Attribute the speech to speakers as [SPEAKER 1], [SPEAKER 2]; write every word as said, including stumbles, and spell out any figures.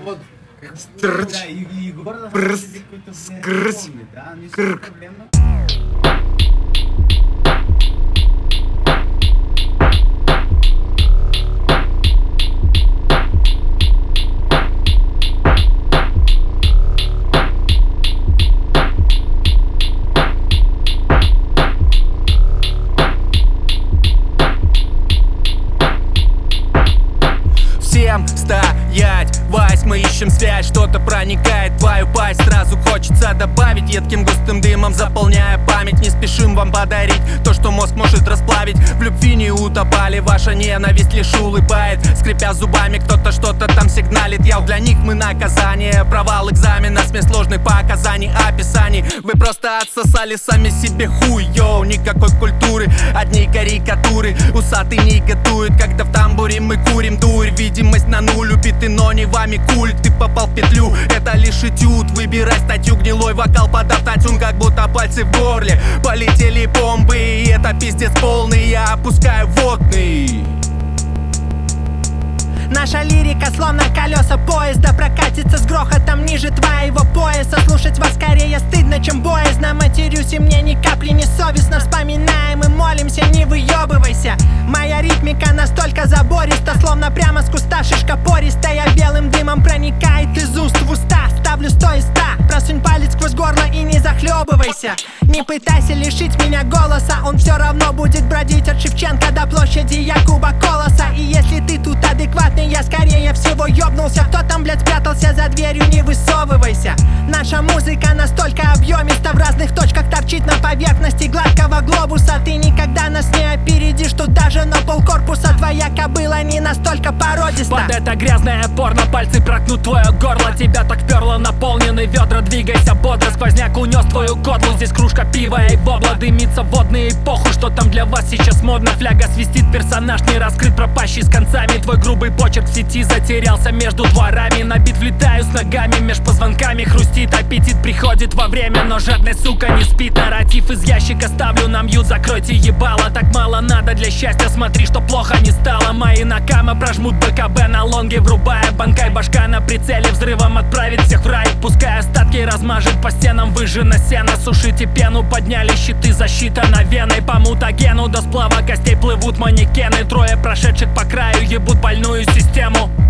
[SPEAKER 1] вот
[SPEAKER 2] Стрч,
[SPEAKER 1] да, и, и город
[SPEAKER 2] прс,
[SPEAKER 1] какой-то, блядь,
[SPEAKER 2] скрс,
[SPEAKER 1] помнит, да, не
[SPEAKER 2] крк.
[SPEAKER 1] проблемно.
[SPEAKER 3] Всем стоять, Вась, мы ищем связь. Что-то проникает в твою пасть. Сразу хочется добавить, едким густым дымом заполняя память. Не спешим вам подарить то, что мозг может расплавить. В любви не утопали, ваша ненависть лишь улыбает. Скрипя зубами, кто-то что-то там сигналит. Я для них мы наказание. Провал экзамена, смесь сложных показаний, описаний. Вы просто отсосали сами себе хуй, йоу. Никакой культуры, одни карикатуры. Усатый негодует, когда в тамбуре мы курим дурь. Видимость на нуль, убитый, но не вами культ. Ты попал в петлю, это лишь этюд. Выбирай статью, гнилой вокал, подав на тюн, как будто пальцы в горле. Полетели бомбы, и это пиздец полный. Я опускаю водный.
[SPEAKER 4] Наша лирика словно колеса поезда прокатится с грохотом ниже твоего пояса. Слушать вас скорее стыдно, чем боязно. Матерюсь, и мне ни капли не совестно. Вспоминаем и молимся, не выебывайся. Моя ритмика настолько забориста, словно прямо с куста шишка пористая. Белым дымом проникает из уст в уста. Ставлю сто из ста. Просунь палец сквозь горло и не захлебывайся. Не пытайся лишить меня голоса, он все равно будет бродить от Шевченко до площади Якуба Колоса. И если ты тут адекватный, я скорее всего ёбнулся. Кто там, блядь, спрятался за дверью, не высовывайся. Наша музыка настолько объемиста, в разных точках торчит на поверхности гладкого глобуса. Ты никогда нас не опередишь, тут даже на полкорпуса. Твоя кобыла не настолько породиста.
[SPEAKER 5] Под это грязное порно пальцы проткнут твое горло. Тебя так вперло, наполнены ведра, двигайся бодро. Сквозняк унес твою кодлу, здесь кружка пива и бобла. Дымится водные эпоху, что там для вас сейчас модно. Фляга свистит, персонаж не раскрыт, пропащий с концами. Твой грубый почерк в сети затерялся между дворами. На бит влетаю с ногами, меж позвонками хрустит. Аппетит приходит во время, но жадная сука не спит. Нарратив из ящика ставлю на мьют, закройте ебало. Так мало надо для счастья, смотри, что плохо не стало. Мои накамы прожмут БКБ на лонге, врубая банкай. Башка на прицеле, взрывом отправит всех в рай. Пускай остатки размажет по стенам, выжжено сено. Сушите пену, подняли щиты, защита на веной. По мутагену до сплава костей плывут манекены. Трое прошедших по краю ебут больную систему.